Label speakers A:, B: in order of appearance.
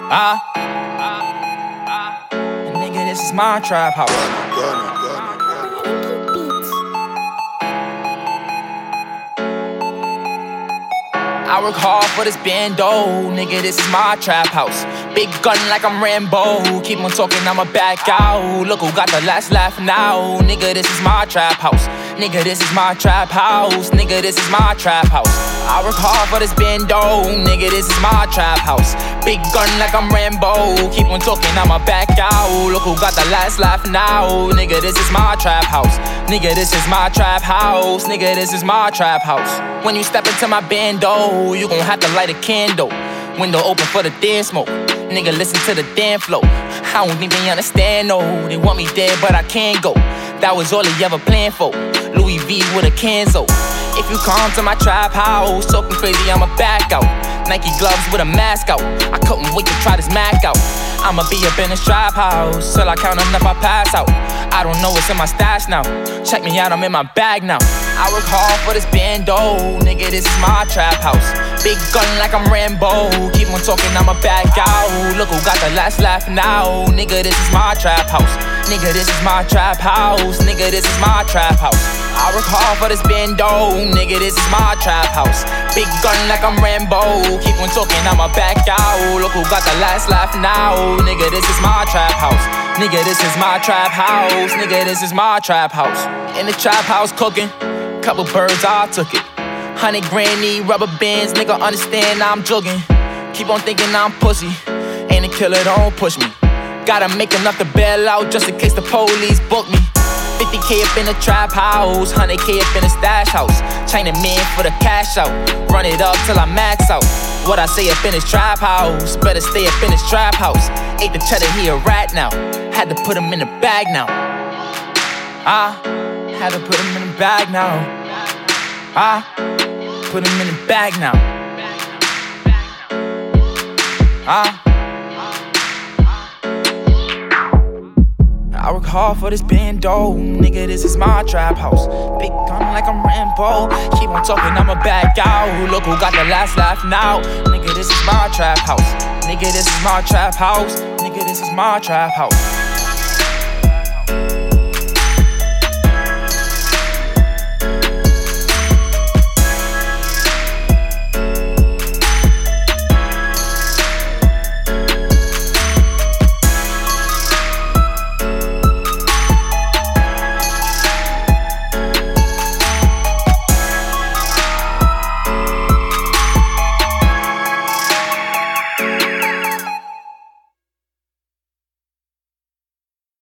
A: Nigga, this is my trap house. I work hard for this bando, nigga, this is my trap house. Big gun like I'm Rambo, keep on talking, I'ma back out. Look who got the last laugh now, nigga, this is my trap house. Nigga, this is my trap house, nigga, this is my trap house. I work hard for this bando, nigga, this is my trap house. Big gun like I'm Rambo, keep on talking, I'ma back out. Look who got the last laugh now, nigga, this is my trap house. Nigga, this is my trap house, nigga, this is my trap house. When you step into my bando, you gon' have to light a candle. Window open for the damn smoke, nigga, listen to the damn flow. I don't think they understand, no, they want me dead, but I can't go. That was all they ever planned for, Louis V with a Kenzo. If you come to my trap house, talking crazy, I'ma back out. Nike gloves with a mask out, I couldn't wait to try this Mac out. I'ma be up in this trap house, till I count enough, I pass out. I don't know what's in my stash now, check me out, I'm in my bag now. I work hard for this bando, nigga, this is my trap house. Big gun like I'm Rambo, keep on talking, I'ma back out. Look who got the last laugh now, nigga, this is my trap house. Nigga, this is my trap house, nigga, this is my trap house. I work hard for this bando, nigga, this is my trap house. Big gun like I'm Rambo, keep on talking, I'ma back out. Look who got the last laugh now, nigga, this is my trap house. Nigga, this is my trap house, nigga, this is my trap house. In the trap house cooking, couple birds, I took it. 100 grand, need rubber bands, nigga, understand I'm jogging. Keep on thinking I'm pussy, ain't a killer, don't push me. Gotta make enough to bail out just in case the police book me. 50K up in the trap house, 100K up in the stash house. China man for the cash out, run it up till I max out. What I say up in this trap house, better stay up in this trap house. Ate the cheddar, he a rat now, had to put him in the bag now. I had to put him in the bag now. I put him in the bag now. I work hard for this bando, nigga, this is my trap house. Big gun like I'm Rambo, keep on talking, I'ma back out. Look who got the last laugh now, nigga, this is my trap house. Nigga, this is my trap house, nigga, this is my trap house.